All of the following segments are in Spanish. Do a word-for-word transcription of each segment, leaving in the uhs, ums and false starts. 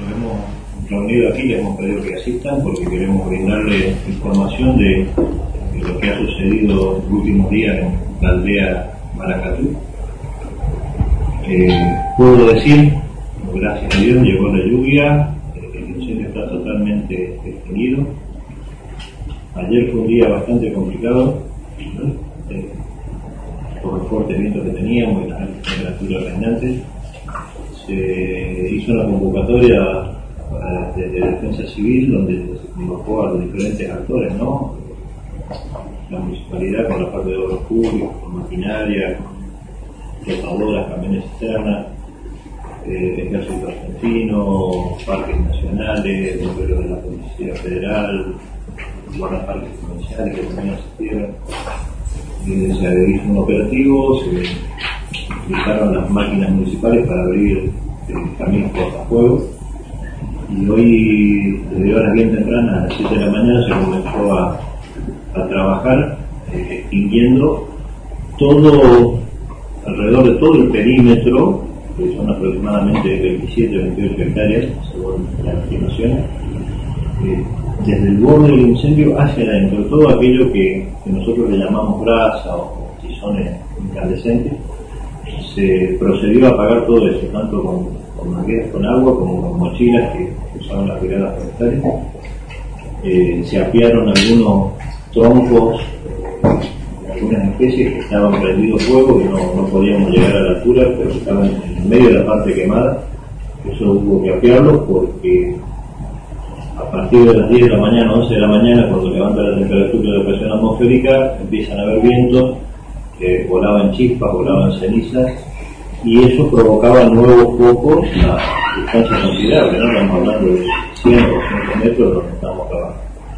nos hemos reunido aquí, les hemos pedido que asistan porque queremos brindarle información de, de lo que ha sucedido los últimos días en la aldea Maracatú. Eh, puedo decir, gracias a Dios, llegó la lluvia, el incendio está totalmente extinguido. Ayer fue un día bastante complicado, eh, por los fuertes vientos que teníamos y las altas temperaturas reinantes. Se hizo una convocatoria de, de defensa civil donde se convocó a los diferentes actores, ¿no? La municipalidad con la parte de obras públicas, con maquinaria, flotadoras, camiones externas, eh, ejército argentino, parques nacionales, bomberos de la Policía Federal, guardaparques provinciales que también asistieron. Eh, se hizo un operativo, se utilizaron las máquinas municipales para abrir el camino cortafuegos y hoy, desde horas bien tempranas, a las siete de la mañana, se comenzó a, a trabajar eh, extinguiendo todo, alrededor de todo el perímetro, que son aproximadamente veintisiete o veintiocho hectáreas, según las estimaciones, eh, desde el borde del incendio hacia adentro, todo aquello que, que nosotros le llamamos brasa o tizones incandescentes. Se procedió a apagar todo eso, tanto con, con mangueras con agua como con mochilas que usaban las brigadas forestales. Eh, se apiaron algunos troncos de algunas especies que estaban prendidos fuego y no, no podíamos llegar a la altura, pero estaban en medio de la parte quemada. Eso hubo que apiarlos porque a partir de las diez de la mañana, once de la mañana, cuando levanta la temperatura de la presión atmosférica, empiezan a haber vientos, que volaban chispas, volaban cenizas, y eso provocaba nuevos focos a distancia considerable, ¿no? Estamos hablando de cien o ciento metros donde estamos trabajando.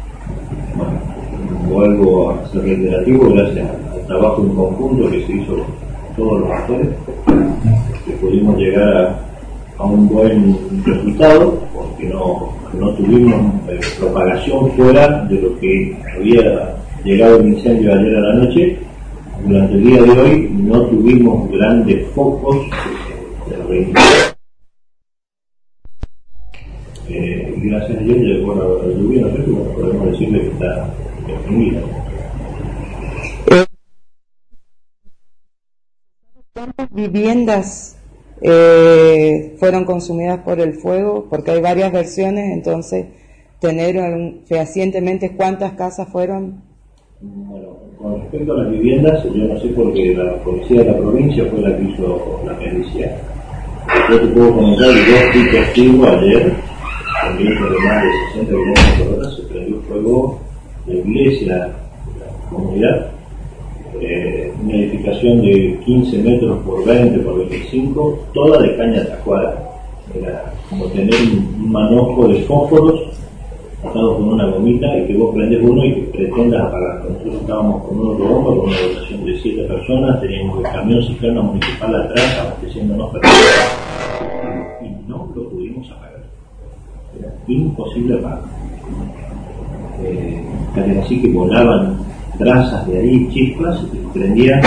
Bueno, vuelvo a ser reiterativo, gracias al trabajo en conjunto que se hizo todos los actores, que pudimos llegar a, a un buen resultado, porque no, no tuvimos eh, propagación fuera de lo que había llegado el incendio ayer a la noche. Durante el día de hoy no tuvimos grandes focos de reiniciar. Eh, y gracias a Dios llegó la, la lluvia, no sé si podemos decirle que está extinguida. ¿Cuántas viviendas eh, fueron consumidas por el fuego? Porque hay varias versiones, entonces tener un, fehacientemente cuántas casas fueron. Bueno, con respecto a las viviendas, yo no sé porque la policía de la provincia fue la que hizo la pericia. Yo te puedo comentar que yo fui testigo ayer, con viento de más de sesenta kilómetros por hora, se prendió fuego la iglesia de la comunidad, eh, una edificación de quince metros por veinte por veinticinco, toda de caña tacuara. Era como tener un manojo de fósforos atados con una gomita y que vos prendes uno y que pretendas apagarlo. Nosotros estábamos con un autobomba, con una dotación de siete personas, teníamos el camión cisterna municipal atrás abasteciéndonos personas y no lo pudimos apagar. Era imposible apagarlo. Eh, casi así que volaban brasas de ahí, chispas, y se prendían.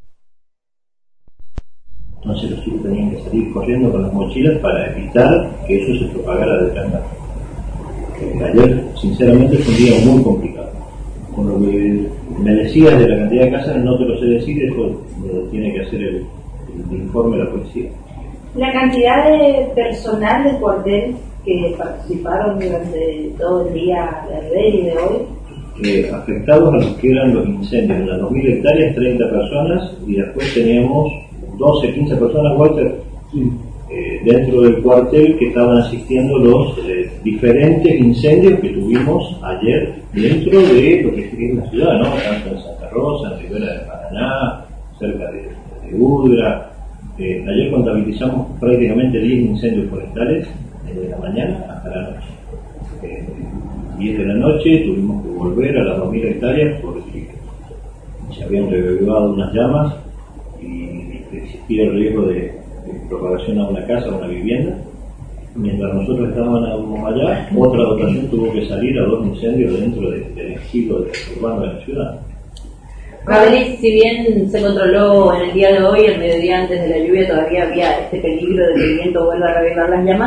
Entonces los chicos tenían que salir corriendo con las mochilas para evitar que eso se propagara de tanta. Ayer, sinceramente, fue un día muy complicado. Con lo que me decías de la cantidad de casas, no te lo sé decir, eso lo tiene que hacer el, el informe de la policía. La cantidad de personal del cuartel que participaron durante todo el día de ayer y de hoy. Eh, afectados a los que eran los incendios, en las dos mil hectáreas, treinta personas, y después teníamos doce, quince personas, Walter. Sí. Eh, dentro del cuartel que estaban asistiendo los eh, diferentes incendios que tuvimos ayer dentro de lo que es la ciudad, ¿no? Tanto en Santa Rosa, en Rivera de Paraná, cerca de, de Udra. Eh, ayer contabilizamos prácticamente diez incendios forestales desde la mañana hasta la noche. Eh, diez de la noche tuvimos que volver a las dos mil hectáreas porque se habían revivado unas llamas y existía el riesgo de de propagación a una casa, a una vivienda. Mientras nosotros estábamos allá, otra dotación tuvo que salir a dos incendios dentro de, del ejido urbano de la ciudad. Gabriel, si bien se controló en el día de hoy, el mediodía antes de la lluvia todavía había este peligro de que el viento vuelva a revivar las llamas,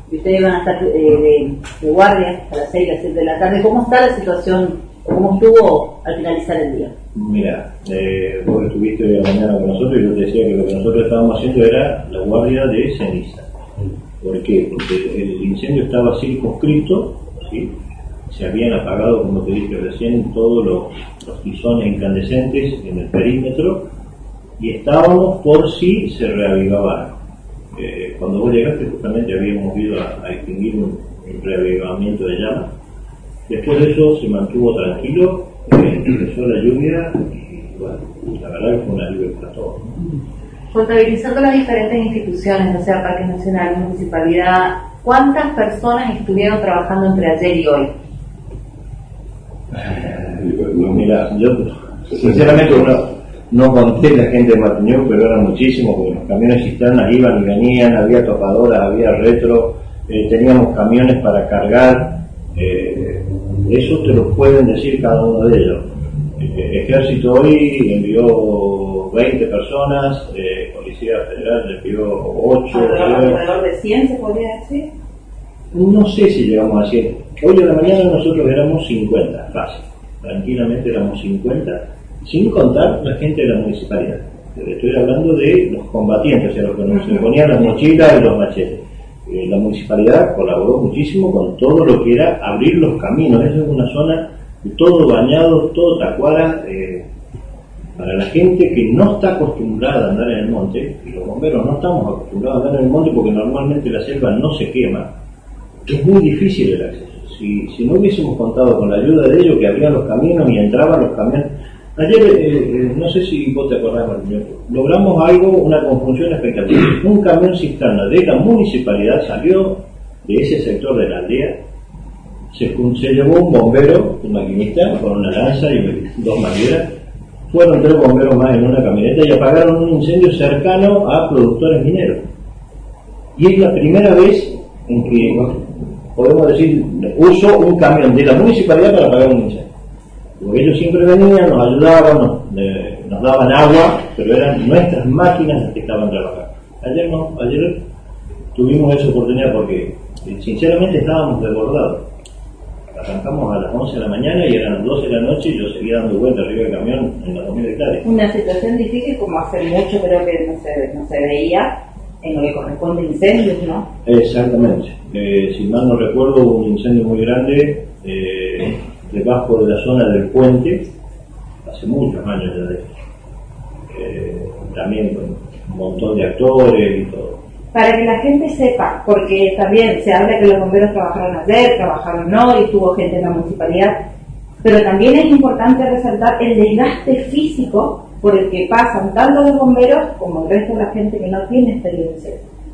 y ustedes van a estar eh, de, de guardia a las seis, a las siete de la tarde. ¿Cómo está la situación, o cómo estuvo al finalizar el día? Mira, eh, vos estuviste hoy a la mañana con nosotros y yo te decía que lo que nosotros estábamos haciendo era la guardia de ceniza. ¿Por qué? Porque el incendio estaba circunscrito, ¿sí? Se habían apagado, como te dije recién, todos los, los tizones incandescentes en el perímetro y estábamos por si se reavivaba. Eh, cuando vos llegaste justamente habíamos ido a, a extinguir un, un reavivamiento de llamas. Después de eso se mantuvo tranquilo, eh, empezó la lluvia y bueno, la verdad que fue un alivio para todos. Contabilizando las diferentes instituciones, o sea, Parque Nacional, Municipalidad, ¿cuántas personas estuvieron trabajando entre ayer y hoy? Mira, yo sinceramente no, no conté la gente de Matiñón, pero eran muchísimos, porque los camiones cisternas iban y venían, había topadoras, había retro, eh, teníamos camiones para cargar, eh, eso te lo pueden decir cada uno de ellos. El Ejército hoy envió veinte personas, eh, Policía Federal envió ocho. ¿Alrededor de cien se podría decir? No sé si llegamos a cien. Hoy a la mañana nosotros éramos cincuenta, fácil. Tranquilamente éramos cincuenta, sin contar la gente de la municipalidad. Estoy hablando de los combatientes, o sea, los que nos se ponían las mochilas y los machetes. Eh, la municipalidad colaboró muchísimo con todo lo que era abrir los caminos. Esa es una zona todo bañado, todo tacuara. Eh, para la gente que no está acostumbrada a andar en el monte, y los bomberos no estamos acostumbrados a andar en el monte porque normalmente la selva no se quema, es muy difícil el acceso. Si, si no hubiésemos contado con la ayuda de ellos, que abrían los caminos y entraban los camiones. Ayer, eh, eh, no sé si vos te acordás, Martín, logramos algo, una conjunción espectacular. Un camión cisterna de la municipalidad salió de ese sector de la aldea, se, se llevó un bombero, un maquinista, con una lanza y dos mangueras. Fueron tres bomberos más en una camioneta y apagaron un incendio cercano a productores mineros. Y es la primera vez en que, bueno, podemos decir, uso un camión de la municipalidad para apagar un incendio. Porque ellos siempre venían, nos ayudaban, nos, eh, nos daban agua, pero eran nuestras máquinas las que estaban trabajando. Ayer no, ayer tuvimos esa oportunidad porque eh, sinceramente estábamos desbordados. Arrancamos a las once de la mañana y eran las doce de la noche y yo seguía dando vueltas arriba del camión en las dos mil hectáreas. Una situación difícil como hace mucho creo que no se, no se veía en lo que corresponde a incendios, ¿no? Exactamente. Eh, si mal no recuerdo, hubo un incendio muy grande eh, debajo de la zona del puente, hace muchos años ya de eso. Eh, también con un montón de actores y todo. Para que la gente sepa, porque también se habla que los bomberos trabajaron ayer, trabajaron hoy, tuvo gente en la municipalidad, pero también es importante resaltar el desgaste físico por el que pasan tanto los bomberos como el resto de la gente que no tiene experiencia.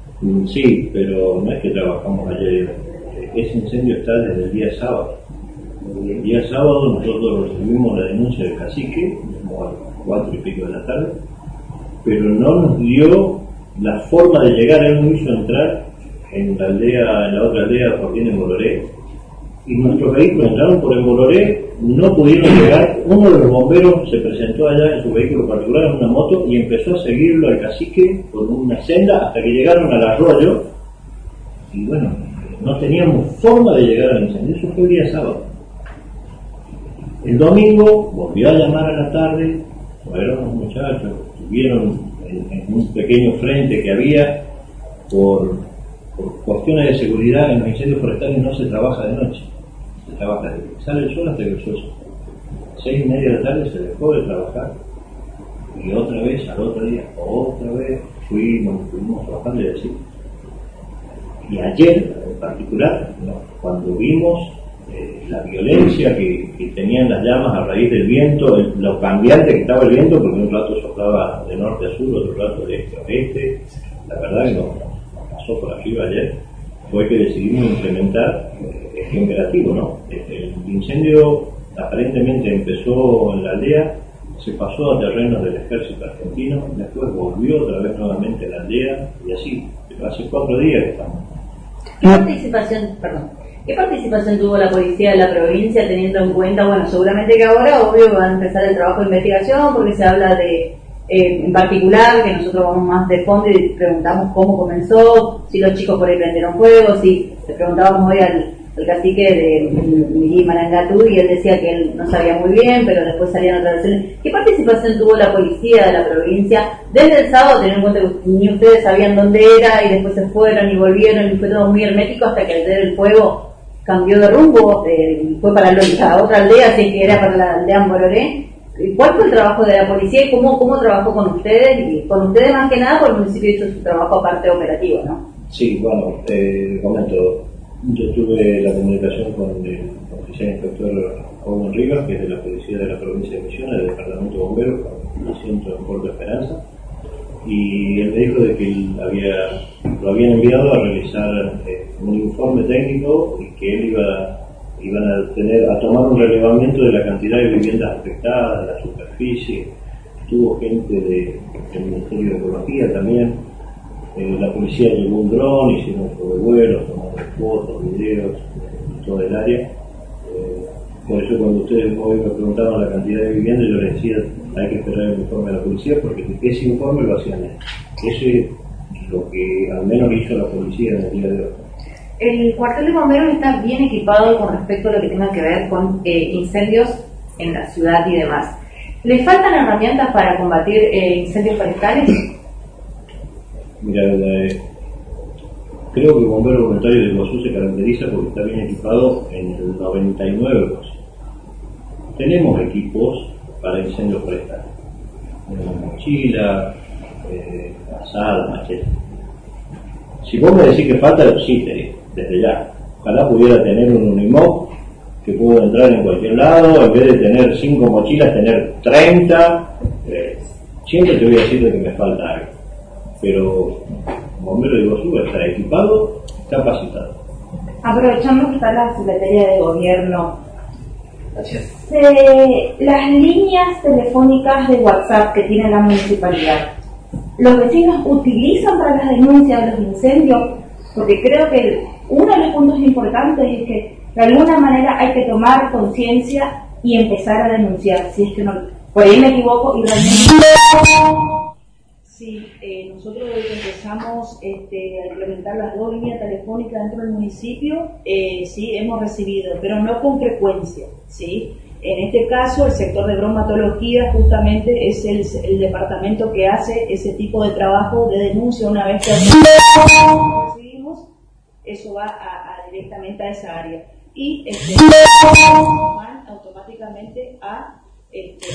Sí, pero no es que trabajamos ayer, ese incendio está desde el día sábado. El día sábado nosotros recibimos la denuncia del cacique, como a las cuatro y pico de la tarde, pero no nos dio la forma de llegar. Él nos hizo entrar en la aldea, en la otra aldea, por bien en Boloré, y nuestros vehículos entraron por el Boloré, no pudieron llegar. Uno de los bomberos se presentó allá en su vehículo particular, en una moto, y empezó a seguirlo al cacique por una senda hasta que llegaron al arroyo, y bueno, no teníamos forma de llegar al incendio. Eso fue el día sábado. El domingo volvió a llamar a la tarde, fueron los muchachos, estuvieron en, en un pequeño frente que había por, por cuestiones de seguridad. En los incendios forestales no se trabaja de noche, se trabaja desde que sale el sol hasta que el sol se pone. Seis y media de la tarde se dejó de trabajar y otra vez al otro día, otra vez fuimos, fuimos trabajando y así. Y ayer en particular, no, cuando vimos eh, la violencia que, que tenían las llamas a raíz del viento, el, lo cambiante que estaba el viento, porque un rato soplaba de norte a sur, otro rato de este a oeste, la verdad que nos, nos pasó por arriba ayer, fue que decidimos implementar eh, este imperativo, ¿no? El, el incendio aparentemente empezó en la aldea, se pasó a terrenos del ejército argentino, después volvió otra vez nuevamente a la aldea y así, pero hace cuatro días que estamos. ¿Qué participación, perdón, qué participación tuvo la policía de la provincia teniendo en cuenta, bueno, seguramente que ahora obvio va a empezar el trabajo de investigación porque se habla de eh, en particular, que nosotros vamos más de fondo y preguntamos cómo comenzó, si los chicos por ahí prendieron fuego, si le preguntábamos hoy al, al cacique de Mirí Marangatú y él decía que él no sabía muy bien, pero después salían otras versiones. ¿Qué participación tuvo la policía de la provincia desde el sábado, teniendo en cuenta que ni ustedes sabían dónde era y después se fueron y volvieron y fue todo muy hermético hasta que al ver el fuego cambió de rumbo eh, y fue para la otra aldea, así que era para la aldea Mororé? ¿Cuál fue el trabajo de la policía y cómo, cómo trabajó con ustedes? Y con ustedes más que nada, porque el municipio hizo su trabajo aparte operativo, ¿no? Sí, bueno, eh, comento. Yo tuve la comunicación con el oficial inspector Owen Rivas, que es de la policía de la provincia de Misiones, del departamento de bomberos, con asiento en Puerto Esperanza, y él me dijo de que él había, lo habían enviado a realizar eh, un informe técnico y que él iba iban a tener a tomar un relevamiento de la cantidad de viviendas afectadas, de la superficie. Tuvo gente de, del Ministerio de Ecología también. Eh, la policía llevó un dron, hicieron sobrevuelos, tomaron fotos, videos de todo el área. Eh, por eso cuando ustedes hoy me preguntaban la cantidad de viviendas, yo les decía hay que esperar el informe de la policía, porque ese informe lo hacían ellos. Eso es lo que al menos hizo la policía en el día de hoy. El cuartel de bomberos está bien equipado con respecto a lo que tenga que ver con eh, incendios en la ciudad y demás. ¿Le faltan herramientas para combatir eh, incendios forestales? Mira, eh, creo que el bombero voluntario de Iguazú se caracteriza porque está bien equipado en el noventa y nueve por ciento. Tenemos equipos para incendios forestales. Tenemos mochila, eh, azada, machete. Si vos me decís que falta, sí te digo, desde ya. Ojalá pudiera tener un Unimog que pueda entrar en cualquier lado, en vez de tener cinco mochilas, tener treinta. Eh, siempre te voy a decir de que me falta algo. Pero el bombero de Iguazú está equipado, capacitado. Aprovechando que está la Secretaría de Gobierno, Gracias. eh, las líneas telefónicas de WhatsApp que tiene la municipalidad, ¿los vecinos utilizan para las denuncias de los incendios? Porque creo que uno de los puntos importantes es que de alguna manera hay que tomar conciencia y empezar a denunciar, si es que no, por ahí me equivoco y realmente... Sí, eh, nosotros desde que empezamos este, a implementar las dos líneas telefónicas dentro del municipio, eh, sí, hemos recibido, pero no con frecuencia, ¿sí? En este caso, el sector de bromatología justamente es el, el departamento que hace ese tipo de trabajo de denuncia. Una vez que recibimos, eso va a, a directamente a esa área. Y este, van automáticamente a, este,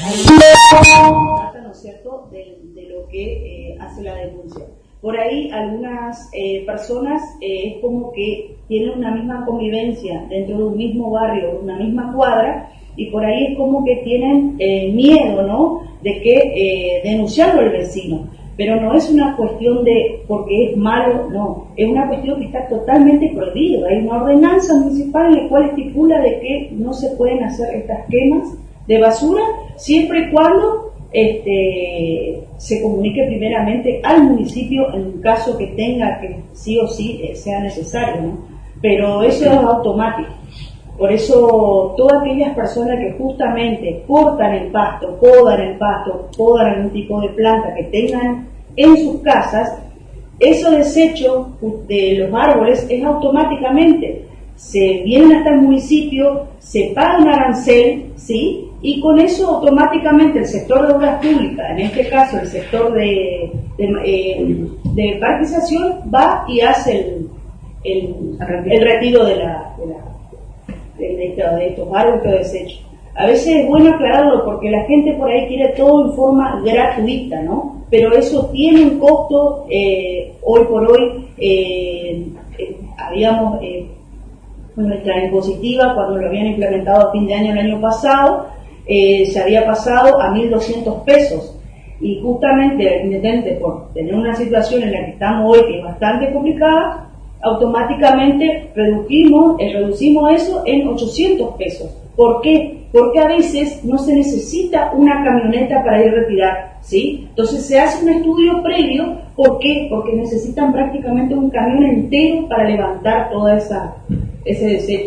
a ¿no es cierto?, de, de lo que eh, hace la denuncia. Por ahí algunas eh, personas eh, es como que tienen una misma convivencia dentro de un mismo barrio, una misma cuadra, y por ahí es como que tienen eh, miedo, ¿no?, de que eh, denunciarlo al vecino. Pero no es una cuestión de porque es malo, no, es una cuestión que está totalmente prohibido. Hay una ordenanza municipal en la cual estipula de que no se pueden hacer estas quemas de basura siempre y cuando este, se comunique primeramente al municipio en un caso que tenga que sí o sí eh, sea necesario, ¿no? Pero eso es automático. Por eso todas aquellas personas que justamente cortan el pasto, podan el pasto, podan algún tipo de planta que tengan en sus casas, esos desechos de los árboles es automáticamente, se vienen hasta el municipio, se paga un arancel, ¿sí? Y con eso automáticamente el sector de obras públicas, en este caso el sector de, de, eh, de parquización, va y hace el, el, el retiro de la... De la De, de, de estos árboles de desecho. A veces es bueno aclararlo porque la gente por ahí quiere todo en forma gratuita, ¿no? Pero eso tiene un costo. eh, hoy por hoy eh, eh, habíamos eh, nuestra impositiva cuando lo habían implementado a fin de año el año pasado eh, se había pasado a mil doscientos pesos, y justamente el intendente, por tener una situación en la que estamos hoy que es bastante complicada, automáticamente reducimos, eh, reducimos eso en ochocientos pesos. ¿Por qué? Porque a veces no se necesita una camioneta para ir a retirar, ¿sí? Entonces se hace un estudio previo. ¿Por qué? Porque necesitan prácticamente un camión entero para levantar toda esa ese desecho.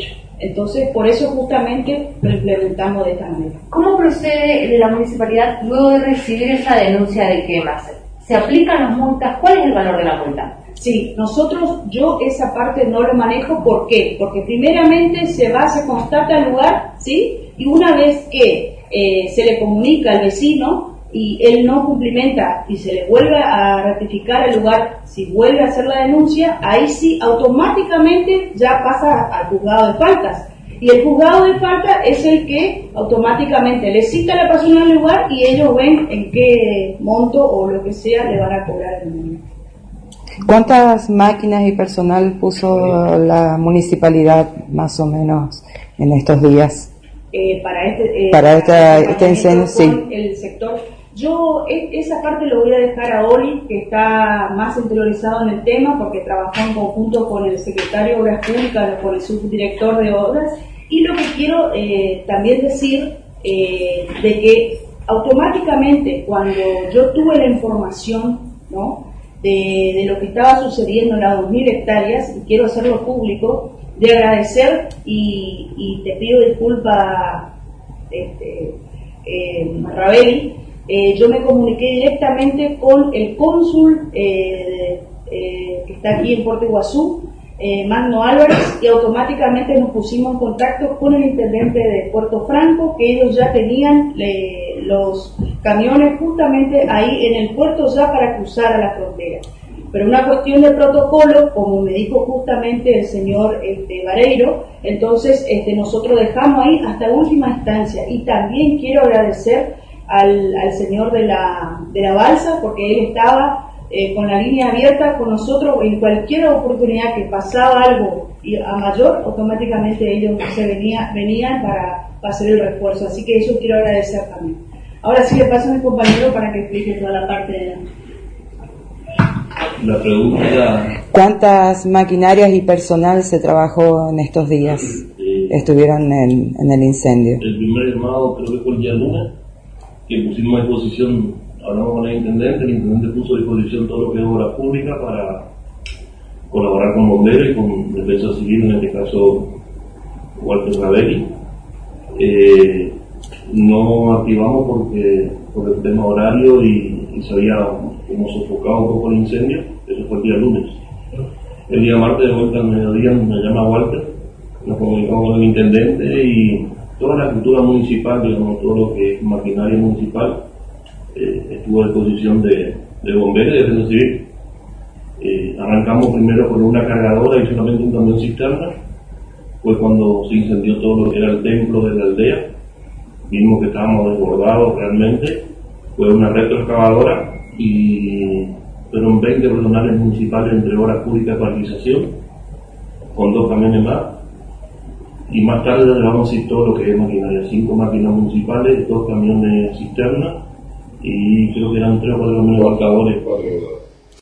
Entonces, por eso justamente lo implementamos de esta manera. ¿Cómo procede la municipalidad luego de recibir esa denuncia de quemas? ¿Se aplican las multas? ¿Cuál es el valor de la multa? Sí, nosotros, yo esa parte no lo manejo, ¿por qué? Porque primeramente se va, se constata el lugar, ¿sí? Y una vez que eh, se le comunica al vecino y él no cumplimenta y se le vuelve a ratificar el lugar, si vuelve a hacer la denuncia, ahí sí automáticamente ya pasa al juzgado de faltas. Y el juzgado de falta es el que automáticamente le cita a la persona al lugar y ellos ven en qué monto o lo que sea le van a cobrar el momento. ¿Cuántas máquinas y personal puso la municipalidad más o menos en estos días? Eh, para este, eh, para esta, para este incendio, sí. El sector. Yo e, esa parte lo voy a dejar a Oli, que está más interiorizado en el tema, porque trabajó en conjunto con el secretario de Obras Públicas, con el subdirector de Obras. Y lo que quiero eh, también decir, eh, de que automáticamente cuando yo tuve la información, ¿no?, de, de lo que estaba sucediendo en las dos mil hectáreas, y quiero hacerlo público, de agradecer y, y te pido disculpas, este, eh, Ravelli, eh, yo me comuniqué directamente con el cónsul eh, eh, que está aquí en Puerto Iguazú, eh, Magno Álvarez, y automáticamente nos pusimos en contacto con el intendente de Puerto Franco, que ellos ya tenían eh, los camiones justamente ahí en el puerto ya para cruzar a la frontera. Pero una cuestión de protocolo, como me dijo justamente el señor este, Vareiro, entonces este, nosotros dejamos ahí hasta última instancia. Y también quiero agradecer al, al señor de la, de la balsa, porque él estaba eh, con la línea abierta con nosotros en cualquier oportunidad que pasaba algo y a mayor, automáticamente ellos se venía, venían para, para hacer el refuerzo. Así que eso quiero agradecer también. Ahora sí le paso a mi compañero para que explique toda la parte de la... La pregunta... ¿Cuántas maquinarias y personal se trabajó en estos días? Eh, Estuvieron en, en el incendio. El primer llamado creo que fue el día lunes, que pusimos a disposición, hablamos con el intendente, el intendente puso a disposición todo lo que es obra pública para colaborar con bomberos y con defensa civil, en este caso Walter Ravelli. Eh, no activamos porque por el tema horario y, y se había como sofocado un poco el incendio. Eso fue el día lunes. El día martes de vuelta al mediodía me llama Walter, nos comunicamos con el intendente y toda la estructura municipal, digamos, todo lo que es maquinaria municipal, eh, estuvo a disposición de, de bomberos y de defensa civil. Eh, arrancamos primero con una cargadora y solamente un camión cisterna. Fue cuando se incendió todo lo que era el templo de la aldea. Vimos que estábamos desbordados realmente. Fue una retroexcavadora y fueron veinte personales municipales entre obras públicas y paralización, con dos camiones más. Y más tarde llevamos así todo lo que es maquinaria, cinco máquinas municipales, dos camiones cisternas y creo que eran tres o cuatro camiones abarcadores.